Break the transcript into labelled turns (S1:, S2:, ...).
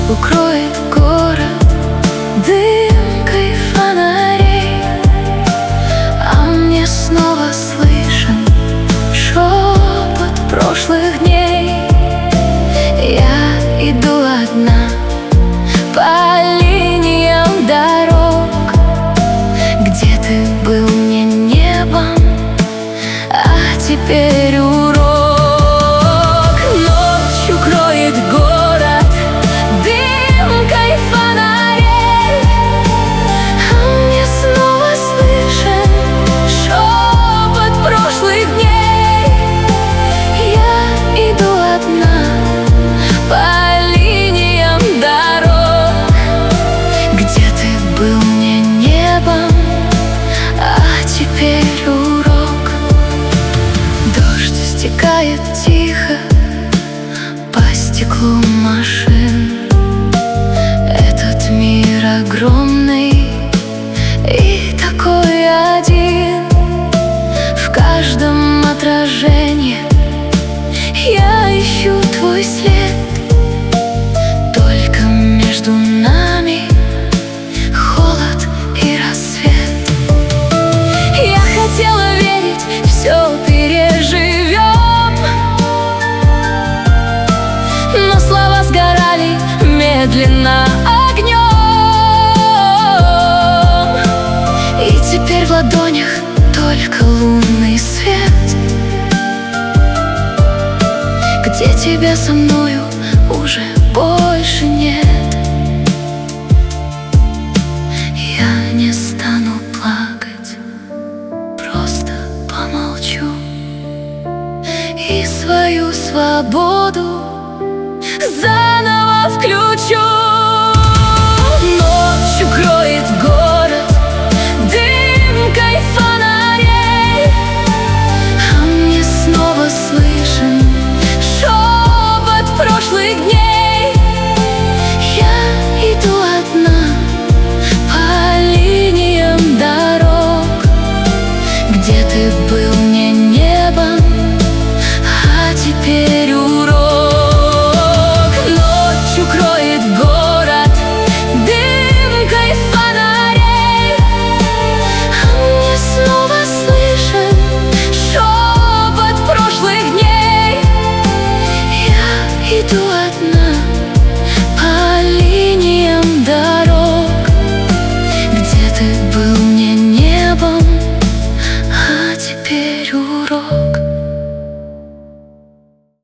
S1: укроет город дымкой фонарей, а мне снова слышен шепот прошлых дней. Я иду одна по линиям дорог, где ты был мне небом, а теперь урок. Ночь укроет город дымкой фонарей, а мне снова слышен шепот прошлых дней. Я иду одна по линиям дорог, где ты был мне небом, а теперь урок. Дождь стекает тихо по стеклу машин. Этот мир огромный и такой один. В каждом отражении я ищу твой след. Только между нами холод и рассвет. Я хотела верить, все переживем, но слова сгорали медленно огнем. И теперь в ладонях только лунный свет. Где тебя со мною уже больше нет. Я не стану плакать, просто помолчу и свою свободу заново включу.